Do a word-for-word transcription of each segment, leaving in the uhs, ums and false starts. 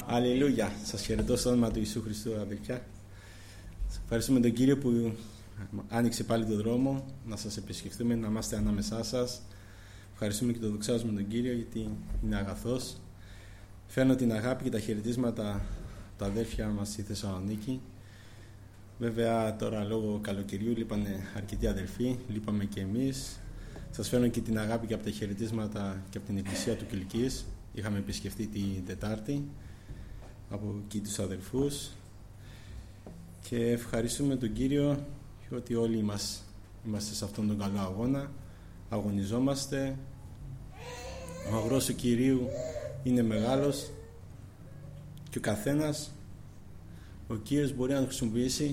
Αλληλούια. Σας χαιρετώ στο όνομα του Ιησού Χριστού, αδελφιά. Σας ευχαριστούμε τον Κύριο που άνοιξε πάλι τον δρόμο να σας επισκεφτούμε, να είμαστε ανάμεσά σας. Ευχαριστούμε και το δοξάζουμε τον Κύριο γιατί είναι αγαθός. Φέρνω την αγάπη και τα χαιρετίσματα τα αδέρφια μας στη Θεσσαλονίκη. Βέβαια τώρα λόγω καλοκαιριού λείπανε αρκετοί αδελφοί, λείπαμε και εμείς. Σας φέρνω και την αγάπη και από τα χαιρετίσματα και από την Εκκλησία του Κιλκής. Είχαμε επισκεφτεί την Τετάρτη από εκεί τους αδελφούς και ευχαριστούμε τον Κύριο ότι όλοι μας είμαστε σε αυτόν τον καλό αγώνα, αγωνιζόμαστε. Ο αγρός του Κυρίου είναι μεγάλος και ο καθένας, ο Κύριος μπορεί να το χρησιμοποιήσει.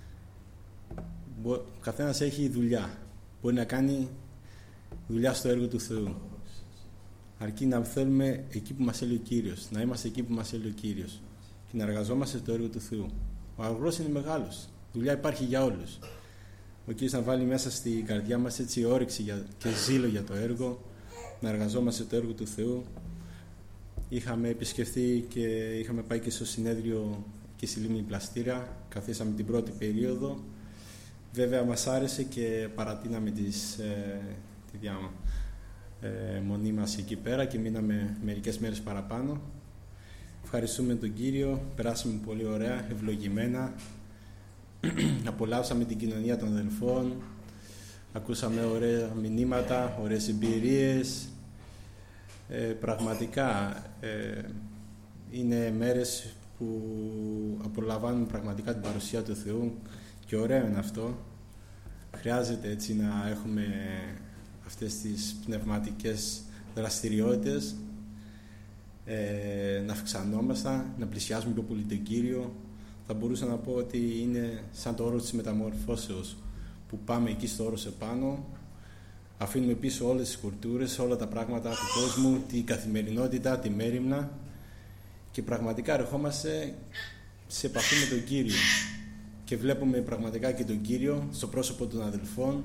Ο καθένας έχει δουλειά, μπορεί να κάνει δουλειά στο έργο του Θεού, αρκεί να θέλουμε εκεί που μας θέλει ο Κύριος, να είμαστε εκεί που μας θέλει ο Κύριος και να εργαζόμαστε στο έργο του Θεού. Ο αγρός είναι μεγάλος, δουλειά υπάρχει για όλους. Ο Κύριος να βάλει μέσα στη καρδιά μας έτσι όρεξη και ζήλο για το έργο, να εργαζόμαστε το έργο του Θεού. Είχαμε επισκεφθεί και είχαμε πάει και στο συνέδριο και στη Λίμνη Πλαστήρα, καθίσαμε την πρώτη περίοδο. Βέβαια μας άρεσε και παρατείναμε τις, ε, τη διά, ε, μονή μας εκεί πέρα και μείναμε μερικές μέρες παραπάνω. Ευχαριστούμε τον Κύριο, περάσαμε πολύ ωραία, ευλογημένα. Απολαύσαμε την κοινωνία των αδελφών, ακούσαμε ωραία μηνύματα, ωραίες εμπειρίες. Ε, πραγματικά ε, είναι μέρες που απολαμβάνουμε πραγματικά την παρουσία του Θεού και ωραίο είναι αυτό. Χρειάζεται έτσι να έχουμε αυτές τις πνευματικές δραστηριότητες, ε, να αυξανόμαστε, να πλησιάζουμε πιο πολύ τον Κύριο. Θα μπορούσα να πω ότι είναι σαν το όρος της μεταμορφώσεως που πάμε εκεί στο όρος επάνω, αφήνουμε πίσω όλες τις κουλτούρες, όλα τα πράγματα του κόσμου, την καθημερινότητα, τη μέριμνα και πραγματικά ερχόμαστε σε επαφή με τον Κύριο και βλέπουμε πραγματικά και τον Κύριο στο πρόσωπο των αδελφών.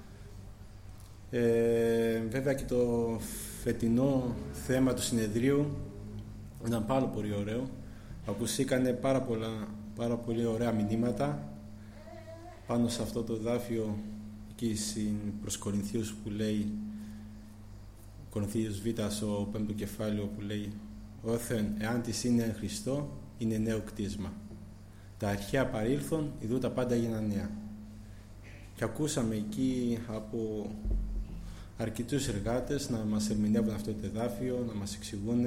Ε, βέβαια και το φετινό θέμα του συνεδρίου ήταν πάρα πολύ ωραίο. Ακουσήκανε πάρα, πολλά, πάρα πολύ ωραία μηνύματα πάνω σε αυτό το δάφιο εκεί στην προς Κορινθίους που λέει, Κορινθίους Β στο πέμπτο κεφάλαιο που λέει, «Όθεν εάν της είναι εν Χριστώ είναι νέο κτίσμα. Τα αρχαία παρήλθον, ιδού τα πάντα έγιναν νέα». Και ακούσαμε εκεί από αρκετούς εργάτες να μας ερμηνεύουν αυτό το εδάφιο, να μας εξηγούν.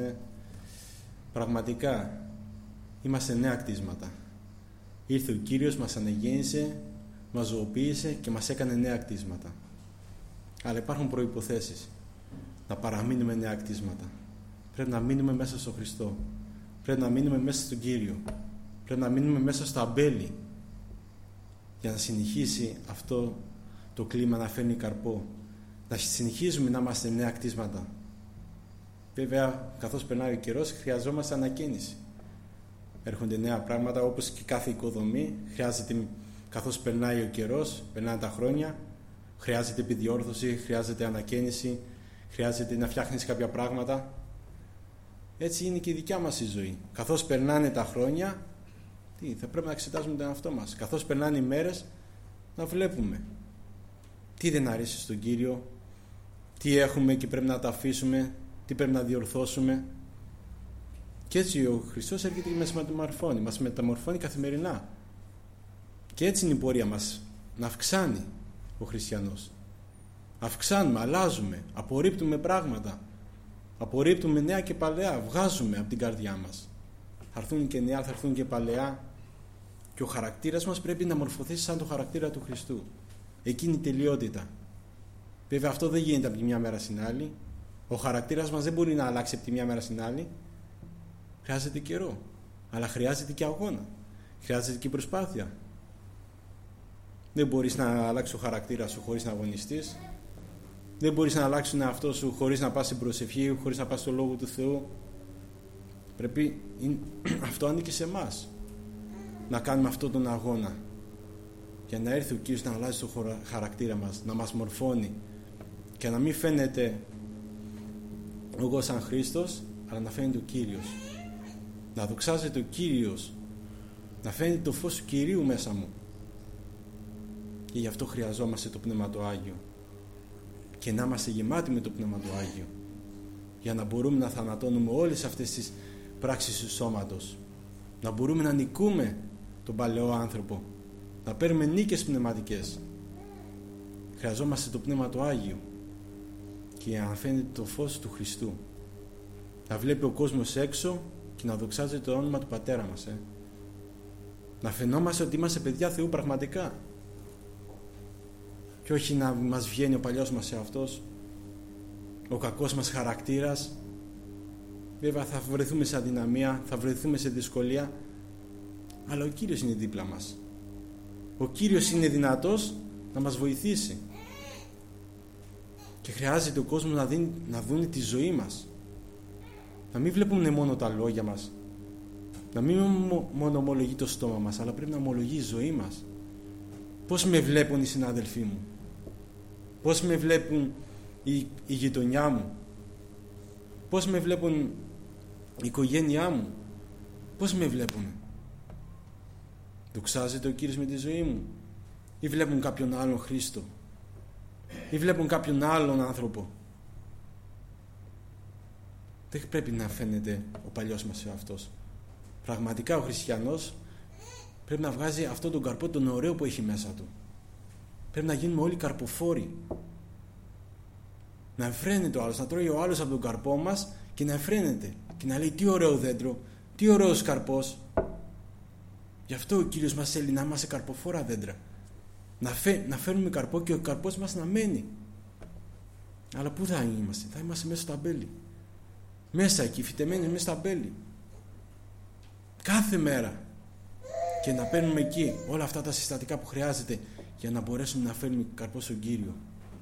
Πραγματικά είμαστε νέα κτίσματα. Ήρθε ο Κύριος, μας αναγέννησε, μας ζωοποίησε και μας έκανε νέα κτίσματα. Αλλά υπάρχουν προϋποθέσεις να παραμείνουμε νέα κτίσματα. Πρέπει να μείνουμε μέσα στον Χριστό. Πρέπει να μείνουμε μέσα στον Κύριο. Πρέπει να μείνουμε μέσα στο αμπέλι για να συνεχίσει αυτό το κλίμα να φέρνει καρπό. Να συνεχίζουμε να είμαστε νέα κτίσματα. Βέβαια, καθώς περνάει ο καιρός, χρειαζόμαστε ανακαίνιση. Έρχονται νέα πράγματα, όπως και κάθε οικοδομή. Χρειάζεται, καθώς περνάει ο καιρός, περνάνε τα χρόνια, χρειάζεται επιδιόρθωση, χρειάζεται ανακαίνιση, χρειάζεται να φτιάχνεις κάποια πράγματα. Έτσι είναι και η δικιά μας η ζωή. Καθώς περνάνε τα χρόνια, τι, θα πρέπει να εξετάζουμε τον εαυτό μας. Καθώς περνάνε οι μέρες, να βλέπουμε τι δεν αρέσει στον Κύριο, τι έχουμε και πρέπει να τα αφήσουμε, τι πρέπει να διορθώσουμε. Και έτσι ο Χριστός έρχεται και μας μεταμορφώνει, μας μεταμορφώνει καθημερινά. Και έτσι είναι η πορεία μας, να αυξάνει ο χριστιανός. Αυξάνουμε, αλλάζουμε, απορρίπτουμε πράγματα, απορρίπτουμε νέα και παλαιά, βγάζουμε από την καρδιά μας. Θα έρθουν και νέα, θα έρθουν και παλαιά και ο χαρακτήρας μας πρέπει να μορφωθεί σαν το χαρακτήρα του Χριστού. Εκείνη η τελειότητα. Βέβαια αυτό δεν γίνεται από τη μια μέρα στην άλλη. Ο χαρακτήρας μας δεν μπορεί να αλλάξει από τη μια μέρα στην άλλη. Χρειάζεται καιρό, αλλά χρειάζεται και αγώνα, χρειάζεται και προσπάθεια. Δεν μπορείς να αλλάξεις το χαρακτήρα σου χωρίς να αγωνιστείς. Δεν μπορείς να αλλάξεις τον εαυτό σου χωρίς να πας στην προσευχή, χωρίς να πας στο Λόγο του Θεού. Πρέπει, αυτό ανήκει σε εμάς, να κάνουμε αυτόν τον αγώνα για να έρθει ο Κύριος να αλλάζει το χαρακτήρα μας, να μας μορφώνει και να μην φαίνεται εγώ σαν Χρήστος, αλλά να φαίνεται ο Κύριος. να δοξάζεται ο Κύριος, να φαίνεται το φως του Κυρίου μέσα μου. Και γι' αυτό χρειαζόμαστε το Πνεύμα το Άγιο και να είμαστε γεμάτοι με το Πνεύμα το Άγιο, για να μπορούμε να θανατώνουμε όλες αυτές τις πράξεις του σώματος, να μπορούμε να νικούμε τον παλαιό άνθρωπο, να παίρνουμε νίκες πνευματικές. Χρειαζόμαστε το Πνεύμα το Άγιο και να φαίνεται το φως του Χριστού, να βλέπει ο κόσμος έξω και να δοξάζεται το όνομα του Πατέρα μας, ε. να φαινόμαστε ότι είμαστε παιδιά Θεού πραγματικά και όχι να μας βγαίνει ο παλιός μας εαυτός, ο κακός μας χαρακτήρας. Βέβαια θα βρεθούμε σε αδυναμία, θα βρεθούμε σε δυσκολία, αλλά ο Κύριος είναι δίπλα μας. Ο Κύριος είναι δυνατός να μας βοηθήσει και χρειάζεται ο κόσμος να, δίνει, να δουν τη ζωή μας, να μην βλέπουν μόνο τα λόγια μας, να μην μόνο ομολογεί το στόμα μας, αλλά πρέπει να ομολογεί η ζωή μας. Πώς με βλέπουν οι συνάδελφοί μου, πώς με βλέπουν η, η γειτονιά μου, πώς με βλέπουν η οικογένειά μου, πώς με βλέπουν. Δοξάζεται ο Κύριος με τη ζωή μου, ή βλέπουν κάποιον άλλον Χρήστο, ή βλέπουν κάποιον άλλον άνθρωπο. Δεν πρέπει να φαίνεται ο παλιός μας εαυτός. Πραγματικά ο χριστιανός πρέπει να βγάζει αυτόν τον καρπό τον ωραίο που έχει μέσα του. Πρέπει να γίνουμε όλοι καρποφόροι, να εφραίνεται ο άλλος, να τρώει ο άλλος από τον καρπό μας και να εφραίνεται και να λέει τι ωραίο δέντρο, τι ωραίος καρπός. Γι' αυτό ο Κύριος μας θέλει να είμαστε καρποφόρα δέντρα, να, φε, να φέρνουμε καρπό και ο καρπός μας να μένει. Αλλά πού θα είμαστε? Θα είμαστε μέσα στο αμπέλι, μέσα εκεί φυτεμένοι μέσα στο αμπέλι κάθε μέρα, και να παίρνουμε εκεί όλα αυτά τα συστατικά που χρειάζεται για να μπορέσουμε να φέρνουμε καρπό στον Κύριο,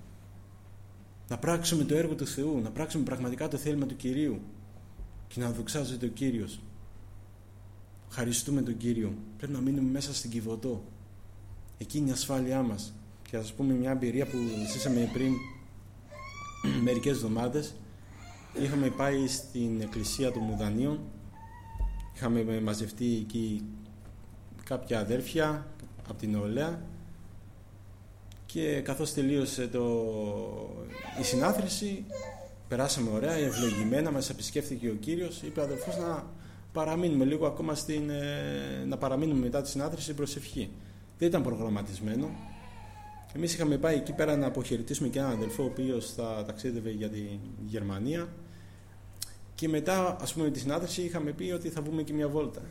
να πράξουμε το έργο του Θεού, να πράξουμε πραγματικά το θέλημα του Κυρίου και να δοξάζεται ο Κύριος. Ευχαριστούμε τον Κύριο. Πρέπει να μείνουμε μέσα στην Κιβωτό, εκεί είναι η ασφάλειά μας. Και θα σας πούμε μια εμπειρία που ζήσαμε πριν μερικές εβδομάδες. Είχαμε πάει στην εκκλησία των Μουδανίων, είχαμε μαζευτεί εκεί κάποια αδέρφια από την νεολαία, και καθώς τελείωσε το... η συνάθρηση, περάσαμε ωραία, ευλογημένα, μας επισκέφθηκε ο Κύριος. Είπε ο αδελφός να παραμείνουμε λίγο ακόμα στην, να παραμείνουμε μετά τη συνάθρηση στην προσευχή. Δεν ήταν προγραμματισμένο. Εμείς είχαμε πάει εκεί πέρα να αποχαιρετήσουμε και έναν αδελφό ο οποίος θα ταξίδευε για τη Γερμανία, και μετά, ας πούμε, τη συνάθρηση είχαμε πει ότι θα βγούμε και μια βόλτα,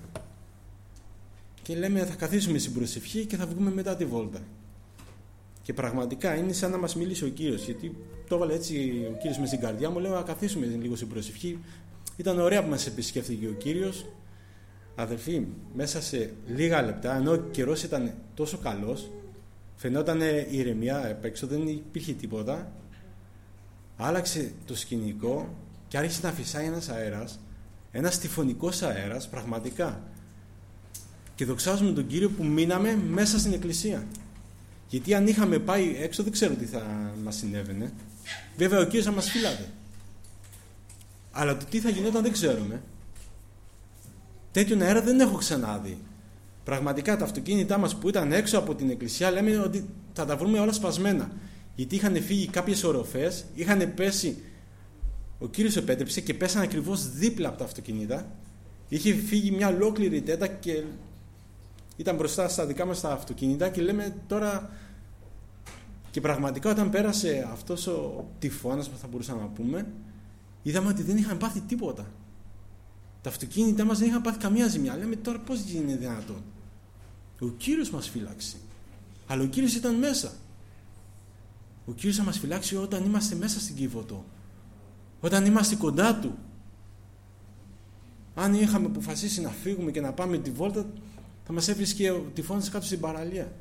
και λέμε θα καθίσουμε στην προσευχή και θα βγούμε μετά τη βόλτα. Και πραγματικά είναι σαν να μας μιλήσει ο Κύριος, γιατί το έβαλε έτσι ο Κύριος μες στην καρδιά μου. Λέω να καθίσουμε λίγο στην προσευχή. Ήταν ωραία που μας επισκέφθηκε ο Κύριος. Αδελφοί, μέσα σε λίγα λεπτά, ενώ ο καιρός ήταν τόσο καλός, φαινόταν ηρεμία απ' έξω, δεν υπήρχε τίποτα, άλλαξε το σκηνικό και άρχισε να φυσάει ένας αέρας, ένας τυφωνικός αέρας πραγματικά, και δοξάζουμε τον Κύριο που μείναμε μέσα στην εκκλησία. Γιατί αν είχαμε πάει έξω δεν ξέρω τι θα μας συνέβαινε. Βέβαια ο Κύριος θα μας φύλατε, αλλά το τι θα γινόταν δεν ξέρουμε. Τέτοιον αέρα δεν έχω ξανάδει. Πραγματικά τα αυτοκίνητά μας που ήταν έξω από την εκκλησία λέμε ότι θα τα βρούμε όλα σπασμένα, γιατί είχαν φύγει κάποιες οροφές, είχαν πέσει, ο Κύριος επέτρεψε και πέσαν ακριβώς δίπλα από τα αυτοκίνητα. Είχε φύγει μια ολόκληρη τέτα και ήταν μπροστά στα δικά μας τα αυτοκίνητα, και λέμε τώρα, και πραγματικά όταν πέρασε αυτός ο τυφώνας που θα μπορούσαμε να πούμε, είδαμε ότι δεν είχαν πάθει τίποτα. Τα αυτοκίνητά μας δεν είχαν πάθει καμία ζημιά. Λέμε τώρα πώς γίνεται δυνατόν? Ο Κύριος μας φύλαξε. Αλλά ο Κύριος ήταν μέσα. Ο Κύριος θα μας φυλάξει όταν είμαστε μέσα στην Κιβωτό, όταν είμαστε κοντά Του. Αν είχαμε αποφασίσει να φύγουμε και να πάμε τη βόλτα, θα μας έβρισκε ο τυφώνας κάτω στην παραλία.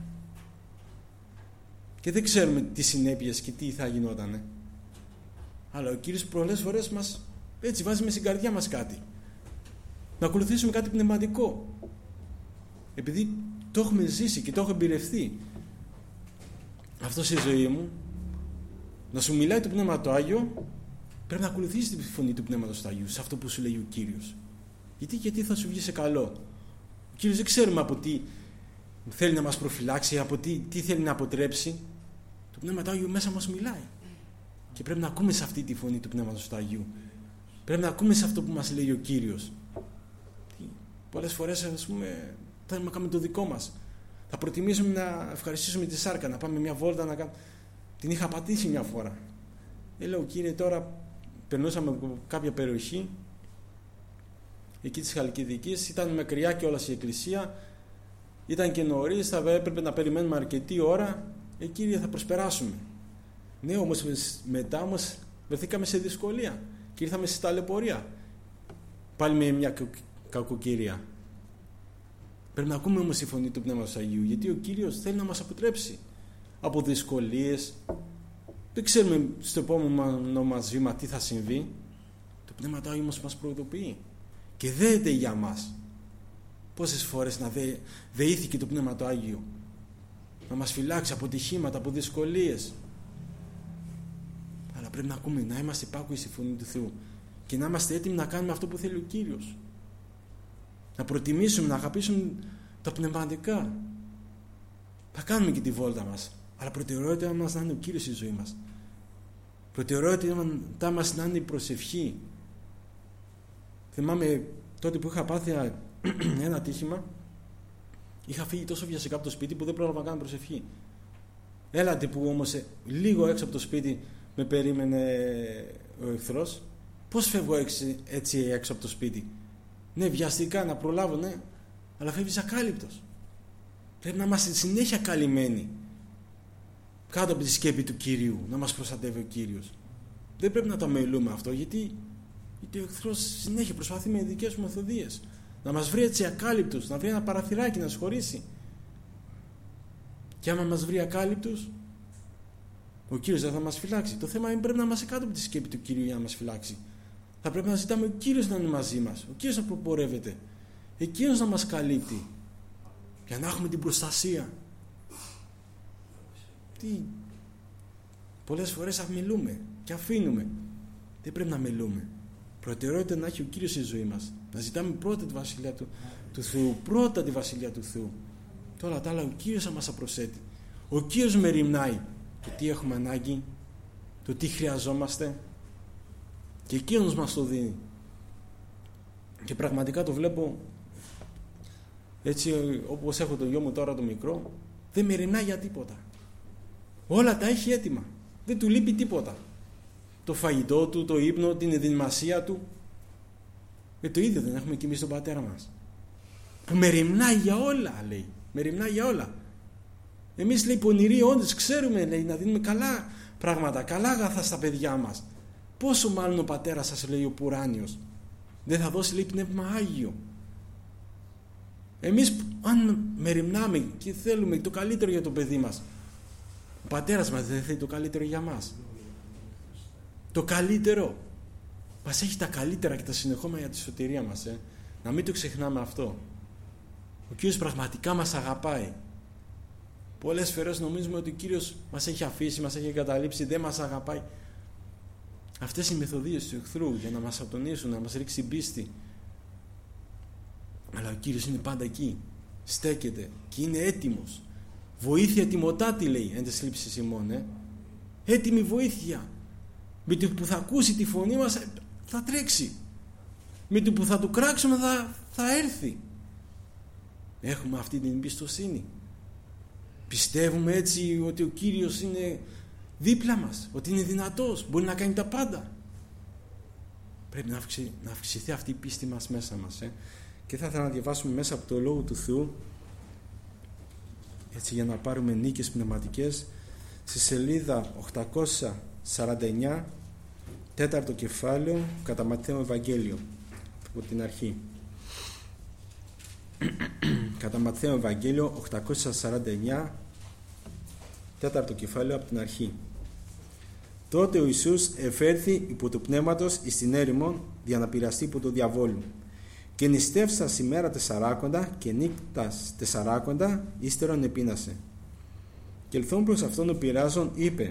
Και δεν ξέρουμε τι συνέπειες και τι θα γινότανε. Αλλά ο Κύριος πολλές φορές μας έτσι βάζει μες στην καρδιά μας κάτι, να ακολουθήσουμε κάτι πνευματικό, επειδή το έχουμε ζήσει και το έχω εμπειρευτεί αυτό στη ζωή μου. Να σου μιλάει το Πνεύμα το Άγιο, πρέπει να ακολουθήσεις τη φωνή του Πνεύματος του Αγίου σε αυτό που σου λέει ο Κύριος. Γιατί, γιατί θα σου βγει σε καλό. Ο Κύριος δεν ξέρουμε από τι θέλει να μας προφυλάξει, από τι, τι θέλει να αποτρέψει. Το Πνεύμα του Άγιου μέσα μας μιλάει. Και πρέπει να ακούμε σε αυτή τη φωνή του Πνεύματος του Αγίου. Πρέπει να ακούμε σε αυτό που μας λέει ο Κύριος. Πολλές φορές, ας πούμε, θέλουμε να κάνουμε το δικό μας. Θα προτιμήσουμε να ευχαριστήσουμε τη σάρκα, να πάμε μια βόλτα, να κάνουμε. Την είχα πατήσει μια φορά. Ε, λέω, Κύριε, τώρα περνούσαμε από κάποια περιοχή εκεί της Χαλκιδικής, ήταν μακριά και όλα η εκκλησία, ήταν και νωρίς, θα έπρεπε να περιμένουμε αρκετή ώρα. Ε, Κύριε, θα προσπεράσουμε. Ναι, όμως μετά όμως βρεθήκαμε σε δυσκολία και ήρθαμε στη ταλαιπωρία. Πάλι με μια κακοκαιρία. Πρέπει να ακούμε όμως τη φωνή του Πνεύματος του Αγίου, γιατί ο Κύριος θέλει να μας αποτρέψει από δυσκολίες. Δεν ξέρουμε στο επόμενο μας βήμα τι θα συμβεί. Το Πνεύμα του Άγιου όμως μας προειδοποιεί και δέεται για μας. Πόσες φορές να δε, δεήθηκε το Πνεύμα του Άγιου να μας φυλάξει από ατυχήματα, από δυσκολίες. Αλλά πρέπει να ακούμε, να είμαστε υπάκουοι στη φωνή του Θεού και να είμαστε έτοιμοι να κάνουμε αυτό που θέλει ο Κύριος. Να προτιμήσουμε, να αγαπήσουμε τα πνευματικά. Θα κάνουμε και τη βόλτα μας, αλλά προτεραιότητα μας να είναι ο Κύριος στη ζωή μας. Προτεραιότητα μας να είναι η προσευχή. Θυμάμαι τότε που είχα πάθει ένα ατύχημα, είχα φύγει τόσο βιαστικά από το σπίτι που δεν πρόλαβα να κάνω προσευχή. Έλατε που όμως λίγο έξω από το σπίτι με περίμενε ο εχθρός. Πώς φεύγω έτσι, έτσι έξω από το σπίτι? Ναι, βιαστικά να προλάβω, ναι, αλλά φεύγεις ακάλυπτος. Πρέπει να είμαστε συνέχεια καλυμμένοι κάτω από τη σκέπη του Κυρίου, να μας προστατεύει ο Κύριος. Δεν πρέπει να το αμελούμε αυτό, γιατί, γιατί ο εχθρός συνέχεια προσπαθεί με δικές του μεθοδίες να μας βρει έτσι ακάλυπτους, να βρει ένα παραθυράκι να σχωρήσει. Και άμα μας βρει ακάλυπτους, ο Κύριος δεν θα μας φυλάξει. Το θέμα είναι πρέπει να είμαστε κάτω από τη σκέπη του Κυρίου για να μας φυλάξει. Θα πρέπει να ζητάμε ο Κύριος να είναι μαζί μας, ο Κύριος να προπορεύεται, εκείνος να μας καλύπτει, για να έχουμε την προστασία. Τι... Πολλές φορές αμιλούμε και αφήνουμε. Δεν πρέπει να μιλούμε. Προτεραιότητα να έχει ο Κύριος στη ζωή μας. Να ζητάμε πρώτα τη Βασιλεία του, του Θεού, πρώτα τη Βασιλεία του Θεού. Τώρα τα άλλα ο Κύριος θα μας απροσθέτει. Ο Κύριος μεριμνάει το τι έχουμε ανάγκη, το τι χρειαζόμαστε, και εκείνος μας το δίνει. Και πραγματικά το βλέπω έτσι, όπως έχω το γιο μου τώρα το μικρό, δεν μεριμνάει για τίποτα. Όλα τα έχει έτοιμα, δεν του λείπει τίποτα. Το φαγητό του, το ύπνο, την ενδυμασία του. Ε, το ίδιο δεν έχουμε κι εμείς τον πατέρα μας, που μεριμνάει για όλα, λέει. Μεριμνάει για όλα. Εμείς, λέει, πονηροί όντως ξέρουμε, λέει, να δίνουμε καλά πράγματα, καλά αγαθά στα παιδιά μας. Πόσο μάλλον ο πατέρας σας, λέει, ο Πουράνιος, δεν θα δώσει, λέει, Πνεύμα Άγιο. Εμείς αν μεριμνάμε και θέλουμε το καλύτερο για το παιδί μας, ο πατέρας μας δεν θέλει το καλύτερο για μας? Το καλύτερο. Μας έχει τα καλύτερα και τα συνεχόμενα για τη σωτηρία μας, ε. Να μην το ξεχνάμε αυτό. Ο Κύριος πραγματικά μας αγαπάει. Πολλές φορές νομίζουμε ότι ο Κύριος μας έχει αφήσει, μας έχει εγκαταλείψει, δεν μας αγαπάει. Αυτές οι μεθοδίες του εχθρού για να μας ατονίσουν, να μας ρίξει πίστη. Αλλά ο Κύριος είναι πάντα εκεί, στέκεται και είναι έτοιμος. Βοήθεια τιμωτάτη, λέει, εν τες λήψεις ημών, ε. Έτοιμη βοήθεια. Με το που θα ακούσει τη φωνή μας θα τρέξει. Με το που θα του κράξουμε θα, θα έρθει. Έχουμε αυτή την εμπιστοσύνη. Πιστεύουμε έτσι ότι ο Κύριος είναι δίπλα μας, ότι είναι δυνατός, μπορεί να κάνει τα πάντα. Πρέπει να, αυξη, να αυξηθεί αυτή η πίστη μας μέσα μας, ε. Και θα ήθελα να διαβάσουμε μέσα από το Λόγο του Θεού, έτσι, για να πάρουμε νίκες πνευματικές, στη σελίδα οκτακόσια σαράντα εννιά, τέταρτο κεφάλαιο, κατά Ματθαίο Ευαγγέλιο, από την αρχή. Κατά Ματθαίο Ευαγγέλιο οκτακόσια σαράντα εννιά, τέταρτο κεφάλαιο, από την αρχή. Τότε ο Ιησούς εφέρθη υπό του πνεύματος εις την έρημον, για να πειραστεί υπό το διαβόλου. Και νηστεύσας ημέρα τεσσαράκοντα και νύκτας τεσσαράκοντα, ύστερον επείνασε. Και ελθόν προς αυτόν ο πειράζων είπε: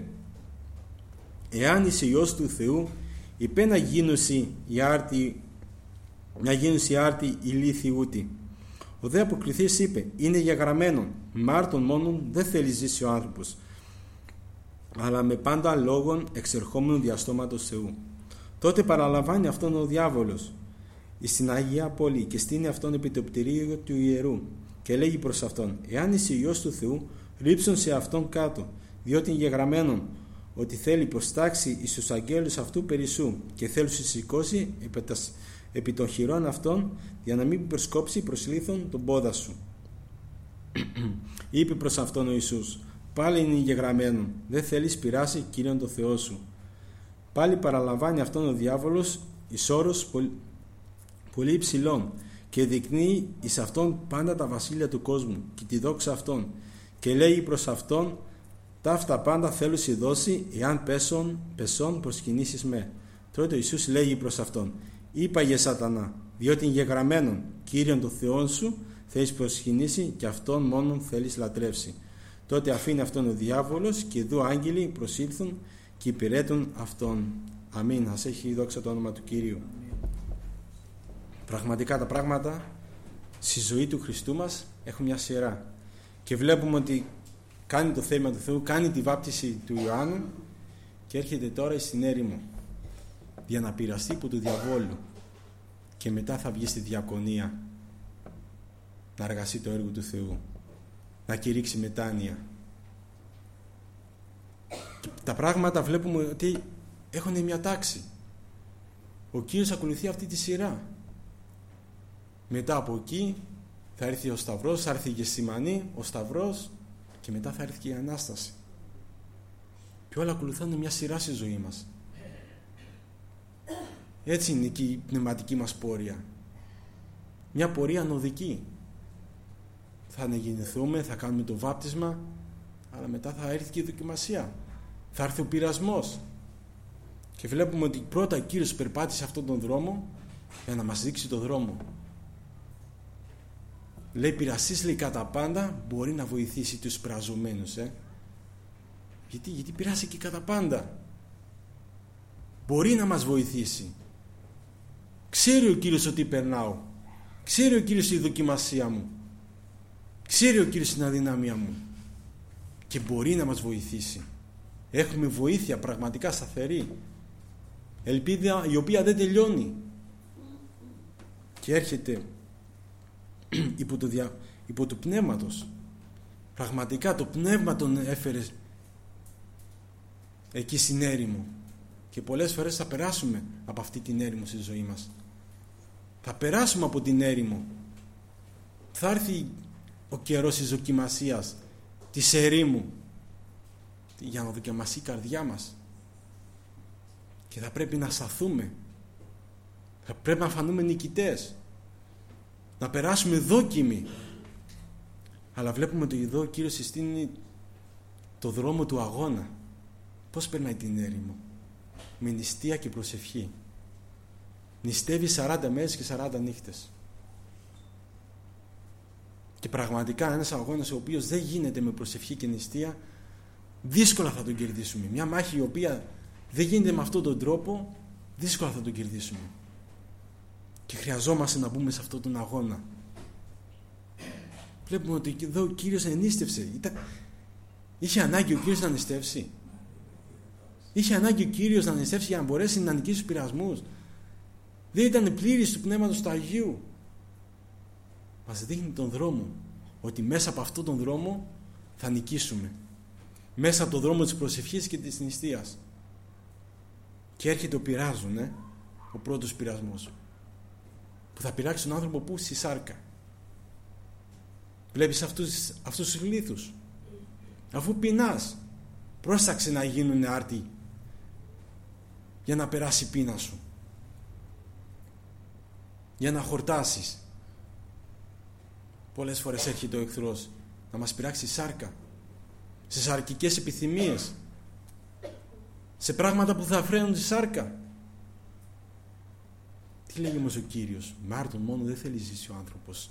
εάν είσαι Υιός του Θεού, είπε να γίνουσι η άρτη μια γίνουση άρτη ηλίθιοι ούτη. Ο δε αποκριθής είπε, είναι γεγραμμένον, μάρτων μόνον δεν θέλει ζήσει ο άνθρωπος, αλλά με πάντα λόγων εξερχόμενου διαστόματος Θεού. Τότε παραλαμβάνει αυτόν ο διάβολος εις την Αγία Πόλη και στείνει αυτόν επί το πτηρίο του ιερού και λέγει προς αυτόν, εάν είσαι Υιός του Θεού, ρίψον σε αυτόν κάτω, διότι είναι γεγραμμένον ότι θέλει προστάξει εις τους αγγέλους αυτού περισσού και θέλει σου σηκώσει επί, τα, επί των χειρών αυτών για να μην προσκόψει προσλήθων τον πόδα σου. Είπε προς αυτόν ο Ιησούς, πάλι είναι γεγραμμένον, δεν θέλεις πειράσει Κύριον το Θεό σου. Πάλι παραλαμβάνει αυτόν ο διάβολος εις όρος πολύ, πολύ υψηλών και δεικνύει εις αυτόν πάντα τα βασίλεια του κόσμου και τη δόξα αυτών και λέγει προς αυτόν, ταύτα πάντα θέλω σου δώσει εάν πέσον, πεσόν προσκυνήσεις με. Τότε ο Ιησούς λέγει προς αυτόν, είπαγε Σατανά, διότι είναι γεγραμμένον Κύριον το Θεό σου θέλεις προσκυνήσει και αυτόν μόνον θέλεις λατρεύσει. Τότε αφήνει αυτόν ο διάβολος και δου άγγελοι προσήλθουν και υπηρέτουν αυτόν. Αμήν. Ας έχει δόξα το όνομα του Κυρίου. Πραγματικά τα πράγματα στη ζωή του Χριστού μας έχουν μια σειρά και βλέπουμε ότι κάνει το θέλημα του Θεού, κάνει τη βάπτιση του Ιωάννου και έρχεται τώρα στην έρημο για να πειραστεί από του διαβόλου και μετά θα βγει στη διακονία να εργαστεί το έργο του Θεού, να κηρύξει μετάνοια. Και τα πράγματα βλέπουμε ότι έχουν μια τάξη. Ο Κύριος ακολουθεί αυτή τη σειρά. Μετά από εκεί θα έρθει ο Σταυρός, θα έρθει η Γεσημανή, ο Σταυρός και μετά θα έρθει και η Ανάσταση. Και όλα ακολουθούν μια σειρά στη ζωή μας. Έτσι είναι και η πνευματική μας πορεία. Μια πορεία νοδική. Θα αναγεννηθούμε, θα κάνουμε το βάπτισμα, αλλά μετά θα έρθει και η δοκιμασία. Θα έρθει ο πειρασμός. Και βλέπουμε ότι πρώτα ο Κύριος περπάτησε αυτόν τον δρόμο για να μας δείξει τον δρόμο. Λέει, πειραστής λέει κατά πάντα μπορεί να βοηθήσει τους πειραζομένους. Ε? Γιατί, γιατί πειράσει και κατά πάντα. Μπορεί να μας βοηθήσει. Ξέρει ο Κύριος ότι περνάω. Ξέρει ο Κύριος τη δοκιμασία μου. Ξέρει ο Κύριος την αδυναμία μου. Και μπορεί να μας βοηθήσει. Έχουμε βοήθεια πραγματικά σταθερή. Ελπίδα η οποία δεν τελειώνει. Και έρχεται υπό το, δια, υπό το πνεύματος. Πραγματικά το πνεύμα τον έφερε εκεί στην έρημο. Και πολλές φορές θα περάσουμε από αυτή την έρημο στη ζωή μας. Θα περάσουμε από την έρημο. Θα έρθει ο καιρός της δοκιμασίας, της ερήμου, για να δοκιμαστεί η καρδιά μας. Και θα πρέπει να σταθούμε. Θα πρέπει να φανούμε νικητές. Να περάσουμε δόκιμοι. Αλλά βλέπουμε ότι εδώ ο Κύριος συστήνει το δρόμο του αγώνα. Πώς περνάει την έρημο? Με νηστεία και προσευχή. Νηστεύει σαράντα μέρες και σαράντα νύχτες. Και πραγματικά ένας αγώνας ο οποίος δεν γίνεται με προσευχή και νηστεία, δύσκολα θα τον κερδίσουμε. Μια μάχη η οποία δεν γίνεται με αυτόν τον τρόπο, δύσκολα θα τον κερδίσουμε. Και χρειαζόμαστε να μπούμε σε αυτόν τον αγώνα. Βλέπουμε ότι εδώ ο Κύριος ενίστευσε. Ήταν... Είχε ανάγκη ο Κύριος να νηστεύσει. Είχε ανάγκη ο Κύριος να νηστεύσει για να μπορέσει να νικήσει τους πειρασμούς. Δεν ήταν πλήρης του Πνεύματος του Αγίου. Μας δείχνει τον δρόμο. Ότι μέσα από αυτόν τον δρόμο θα νικήσουμε. Μέσα από τον δρόμο της προσευχής και της νηστείας. Και έρχεται ο πειράζων, ε? ο πρώτος πειρασμός. Που θα πειράξει τον άνθρωπο που? Στη σάρκα. Βλέπεις αυτούς, αυτούς τους λίθους. Αφού πεινάς, πρόσταξε να γίνουν άρτοι για να περάσει η πείνα σου. Για να χορτάσεις. Πολλές φορές έρχεται ο εχθρός να μας πειράξει σάρκα. Σε σαρκικές επιθυμίες. Σε πράγματα που θα φρένουν τη σάρκα. Τι λέγει όμως ο Κύριος? Με άρτον μόνο δεν θέλει ζήσει ο άνθρωπος.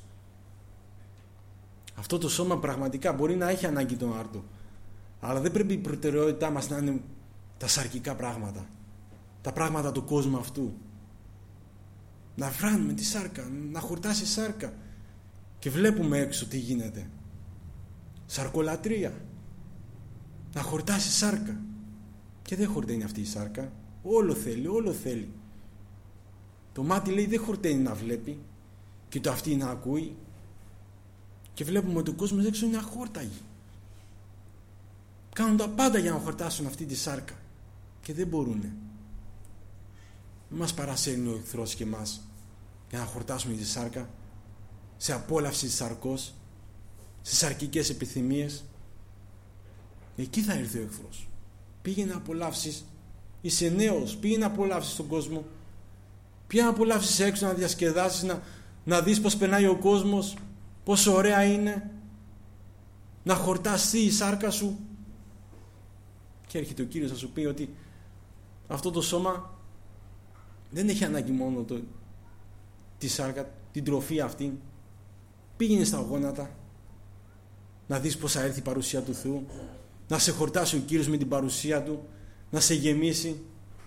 Αυτό το σώμα πραγματικά μπορεί να έχει ανάγκη τον άρτο. Αλλά δεν πρέπει η προτεραιότητά μας να είναι τα σαρκικά πράγματα. Τα πράγματα του κόσμου αυτού. να βράνουμε τη σάρκα, να χορτάσει η σάρκα. Και βλέπουμε έξω τι γίνεται. Σαρκολατρία. Να χορτάσει σάρκα. Και δεν χορταίνει αυτή η σάρκα. Όλο θέλει, όλο θέλει. Το μάτι λέει δεν χορταίνει να βλέπει και το αυτί να ακούει. Και βλέπουμε ότι ο κόσμος έξω είναι αχόρταγοι. Κάνουν τα πάντα για να χορτάσουν αυτή τη σάρκα και δεν μπορούνε. Μην μας παρασέρνει ο εχθρός και εμάς για να χορτάσουμε τη σάρκα, σε απόλαυση της σαρκός, σε σαρκικές επιθυμίες. Εκεί θα έρθει ο εχθρός. Πήγαινε να απολαύσεις, είσαι νέος, πήγαινε να απολαύσεις τον κόσμο. Πήγαινε να απολαύσεις έξω, να διασκεδάσεις, να, να δεις πως περνάει ο κόσμος, πόσο ωραία είναι, να χορταστεί η σάρκα σου. Και έρχεται ο Κύριος να σου πει ότι αυτό το σώμα δεν έχει ανάγκη μόνο το, τη σάρκα, την τροφή αυτή. Πήγαινε στα γόνατα να δεις πως θα έρθει η παρουσία του Θεού, να σε χορτάσει ο Κύριος με την παρουσία Του, να σε γεμίσει.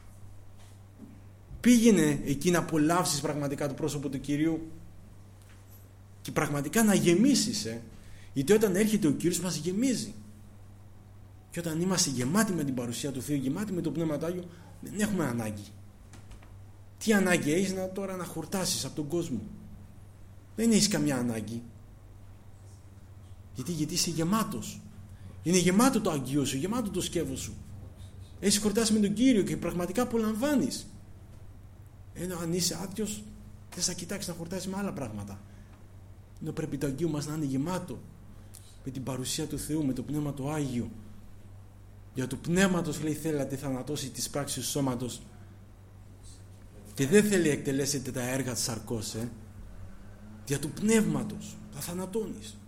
Πήγαινε εκεί να απολαύσεις πραγματικά το πρόσωπο του Κυρίου και πραγματικά να γεμίσεις, ε. γιατί όταν έρχεται ο Κύριος μας γεμίζει. Και όταν είμαστε γεμάτοι με την παρουσία του Θεού, γεμάτοι με το Πνεύμα του Άγιο, δεν έχουμε ανάγκη. Τι ανάγκη έχεις να τώρα να χορτάσεις από τον κόσμο? Δεν έχεις καμιά ανάγκη. Γιατί, γιατί είσαι γεμάτος. Είναι γεμάτο το αγγείο σου, γεμάτο το σκεύος σου. Έχεις χορτάσει με τον Κύριο και πραγματικά απολαμβάνεις. Ενώ αν είσαι άδειος, θες να κοιτάξεις να χορτάσεις με άλλα πράγματα. Ενώ πρέπει το αγγείο μας να είναι γεμάτο με την παρουσία του Θεού, με το Πνεύμα του Άγιο. Για του Πνεύματος λέει θέλατε θανατώσει τις πράξεις του σώματος και δεν θέλει εκτελέσετε τα έργα της σαρκός, ε. Για του Πνεύματος θα θανατώνεις.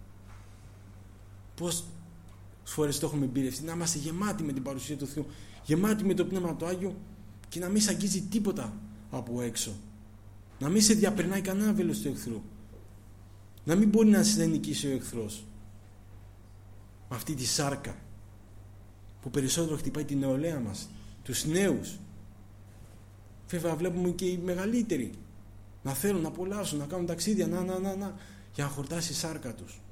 Πώς φορές το έχουμε εμπειρευτεί, να είμαστε γεμάτοι με την παρουσία του Θεού, γεμάτοι με το Πνεύμα του Άγιο και να μην σε αγγίζει τίποτα από έξω, να μην σε διαπερνάει κανένα βέλος του εχθρού, να μην μπορεί να σε νικήσει ο εχθρός με αυτή τη σάρκα που περισσότερο χτυπάει την νεολαία μας, τους νέους. Βέβαια βλέπουμε και οι μεγαλύτεροι να θέλουν να απολαύσουν, να κάνουν ταξίδια, να, να, να, να, για να χορτάσει η σάρκα τους.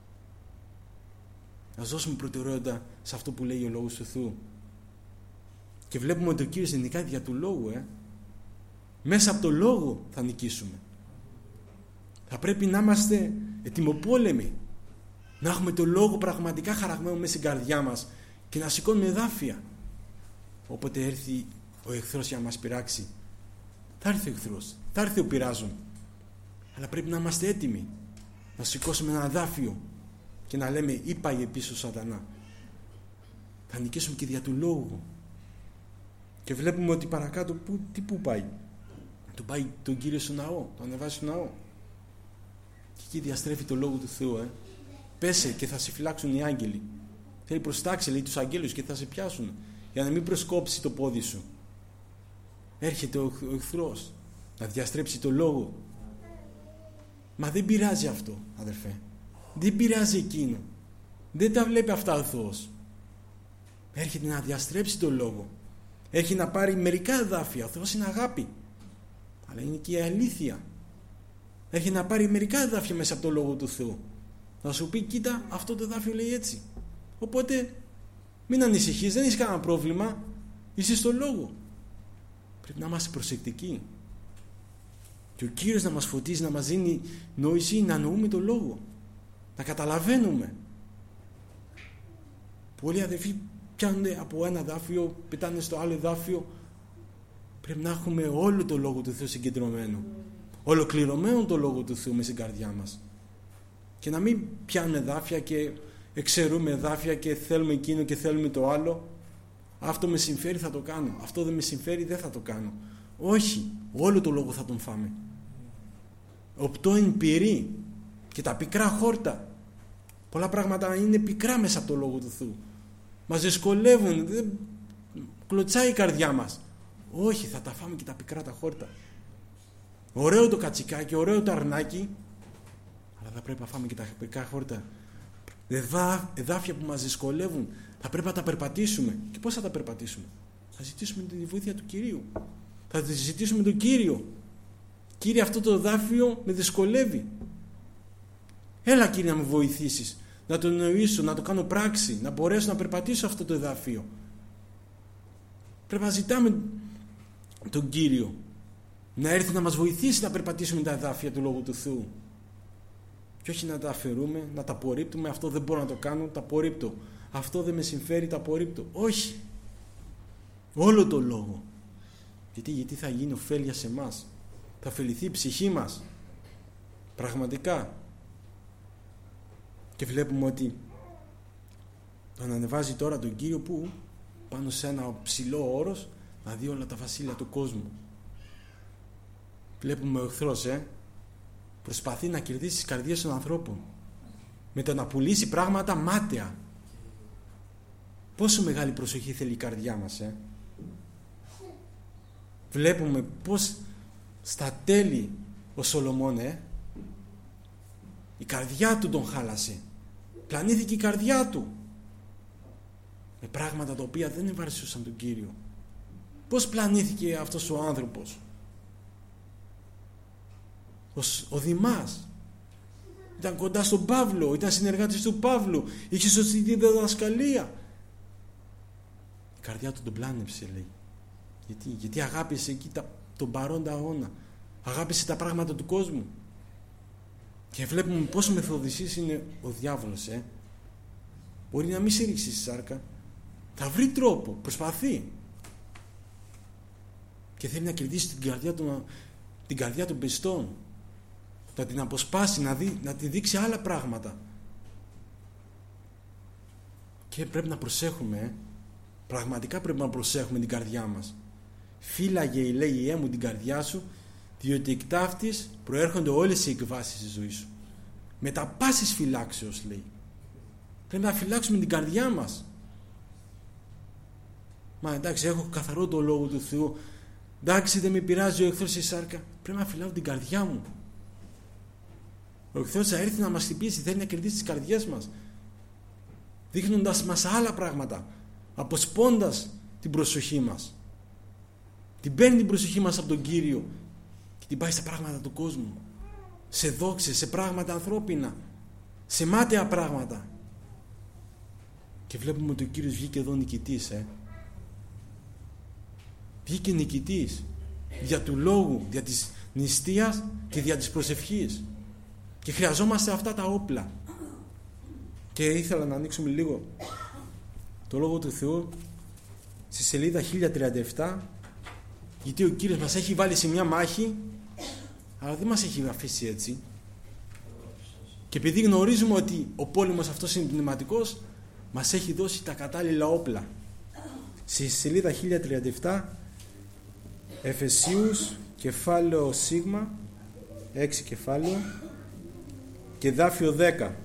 Ας δώσουμε προτεραιότητα σε αυτό που λέει ο Λόγος του Θεού. Και βλέπουμε ότι ο Κύριος νικάει δια του Λόγου, ε. Μέσα από το Λόγο θα νικήσουμε. Θα πρέπει να είμαστε ετοιμοπόλεμοι, να έχουμε το Λόγο πραγματικά χαραγμένο μέσα στην καρδιά μας και να σηκώνουμε εδάφια. Όποτε έρθει ο εχθρός για να μας πειράξει, θα έρθει ο εχθρός, θα έρθει ο πειράζων, αλλά πρέπει να είμαστε έτοιμοι να σηκώσουμε ένα εδάφιο και να λέμε είπαγε πίσω σατανά. Θα νικήσουμε και δια του Λόγου. Και βλέπουμε ότι παρακάτω που, τι που πάει, του πάει τον Κύριο στο ναό, το ανεβάζει στο ναό και εκεί διαστρέφει το Λόγο του Θεού, ε. Πέσε και θα σε φυλάξουν οι άγγελοι. Θέλει προστάξει, λέει, τους αγγέλους και θα σε πιάσουν για να μην προσκόψει το πόδι σου. Έρχεται ο εχθρός να διαστρέψει το Λόγο. Μα δεν πειράζει αυτό, αδερφέ. Δεν πειράζει εκείνο. Δεν τα βλέπει αυτά ο Θεός. Έρχεται να διαστρέψει το Λόγο. Έρχεται να πάρει μερικά εδάφια. Ο Θεός είναι αγάπη, αλλά είναι και η αλήθεια. Έρχεται να πάρει μερικά εδάφια μέσα από το Λόγο του Θεού. Να σου πει κοίτα αυτό το εδάφιο λέει έτσι. Οπότε μην ανησυχείς, δεν έχεις κανένα πρόβλημα, είσαι στο Λόγο. Πρέπει να είμαστε προσεκτικοί και ο Κύριος να μας φωτίζει, να μας δίνει νόηση, να νοούμε το Λόγο, να καταλαβαίνουμε. Πολλοί αδελφοί πιάνουν από ένα δάφιο, πετάνε στο άλλο δάφιο. Πρέπει να έχουμε όλο το Λόγο του Θεού συγκεντρωμένο, ολοκληρωμένο το Λόγο του Θεού μέσα στην καρδιά μας και να μην πιάνουμε δάφια και εξαιρούμε δάφια και θέλουμε εκείνο και θέλουμε το άλλο. Αυτό με συμφέρει θα το κάνω, αυτό δεν με συμφέρει δεν θα το κάνω. Όχι, όλο το Λόγο θα τον φάμε. Οπτό εν πυρή και τα πικρά χόρτα. Πολλά πράγματα είναι πικρά μέσα από το Λόγο του Θεού. Μας δυσκολεύουν, δεν... κλωτσάει η καρδιά μας. Όχι, θα τα φάμε και τα πικρά τα χόρτα. Ωραίο το κατσικάκι, ωραίο το αρνάκι, αλλά θα πρέπει να φάμε και τα πικρά χόρτα. Εδάφια που μας δυσκολεύουν, θα πρέπει να τα περπατήσουμε. Και πώς θα τα περπατήσουμε? Θα ζητήσουμε τη βοήθεια του Κυρίου. Θα ζητήσουμε τον Κύριο Κύριε, αυτό το εδάφιο με δυσκολεύει. Έλα, Κύριε, να με βοηθήσεις, να το εννοήσω, να το κάνω πράξη, να μπορέσω να περπατήσω αυτό το εδάφιο. Πρέπει να ζητάμε τον Κύριο να έρθει να μας βοηθήσει να περπατήσουμε τα εδάφια του Λόγου του Θεού. Και όχι να τα αφαιρούμε, να τα απορρίπτουμε. Αυτό δεν μπορώ να το κάνω, τα απορρίπτω. Αυτό δεν με συμφέρει, τα απορρίπτω. Όχι. Όλο το Λόγο. Γιατί, γιατί θα γίνει ωφέλεια σε εμάς. Θα ωφεληθεί η ψυχή μας. Πραγματικά. Και βλέπουμε ότι τον ανεβάζει τώρα τον Κύριο που πάνω σε ένα ψηλό όρος να δει όλα τα βασίλεια του κόσμου. Βλέπουμε ο εχθρός ε, προσπαθεί να κερδίσει τις καρδιές των ανθρώπων με το να πουλήσει πράγματα μάταια. Πόσο μεγάλη προσοχή θέλει η καρδιά μας ε. Βλέπουμε πως στα τέλη ο Σολομών ε, η καρδιά του τον χάλασε. Πλανήθηκε η καρδιά του με πράγματα τα οποία δεν ευαρεσούσαν τον Κύριο. Πώς πλανήθηκε αυτός ο άνθρωπος? Ο, ο Δημάς ήταν κοντά στον Παύλο, ήταν συνεργάτης του Παύλου, είχε σωστή διδασκαλία. Η καρδιά του τον πλάνεψε, λέει. Γιατί, γιατί αγάπησε εκεί τα, τον παρόντα αγώνα, αγάπησε τα πράγματα του κόσμου. Και βλέπουμε πόσο μεθοδιστής είναι ο διάβολος ε. Μπορεί να μην σε ρίξει στη σάρκα, θα βρει τρόπο, προσπαθεί και θέλει να κερδίσει την καρδιά των, την καρδιά των πιστών, να την αποσπάσει, να, δει, να τη δείξει άλλα πράγματα. Και πρέπει να προσέχουμε ε. Πραγματικά πρέπει να προσέχουμε την καρδιά μας. Φύλαγε, λέει η Ιε μου, την καρδιά σου, διότι εκ ταύτης προέρχονται όλες οι εκβάσεις της ζωής σου. Με τα πάσης φυλάξεως, λέει. Πρέπει να φυλάξουμε την καρδιά μας. Μα εντάξει, έχω καθαρό το Λόγο του Θεού, εντάξει, δεν με πειράζει ο εχθρός η σάρκα. Πρέπει να φυλάω την καρδιά μου. Ο εχθρός θα έρθει να μας χτυπήσει, θέλει να κερδίσει τις καρδιές μας, δείχνοντας μας άλλα πράγματα, αποσπώντας την προσοχή μας. Την παίρνει την προσοχή μας από τον Κύριο και την πάει στα πράγματα του κόσμου, σε δόξες, σε πράγματα ανθρώπινα, σε μάταια πράγματα. Και βλέπουμε ότι ο Κύριος βγήκε εδώ νικητής ε. Βγήκε νικητής δια του λόγου, δια της νηστείας και δια της προσευχής. Και χρειαζόμαστε αυτά τα όπλα. Και ήθελα να ανοίξουμε λίγο το Λόγο του Θεού στη σελίδα χίλια τριάντα επτά, γιατί ο Κύριος μας έχει βάλει σε μια μάχη, αλλά δεν μας έχει αφήσει έτσι. Και επειδή γνωρίζουμε ότι ο πόλεμος αυτός είναι πνευματικός, μας έχει δώσει τα κατάλληλα όπλα. Στη σελίδα χίλια τριάντα επτά, Εφεσίους, κεφάλαιο Σίγμα, έξι κεφάλαιο και δάφιο δέκα.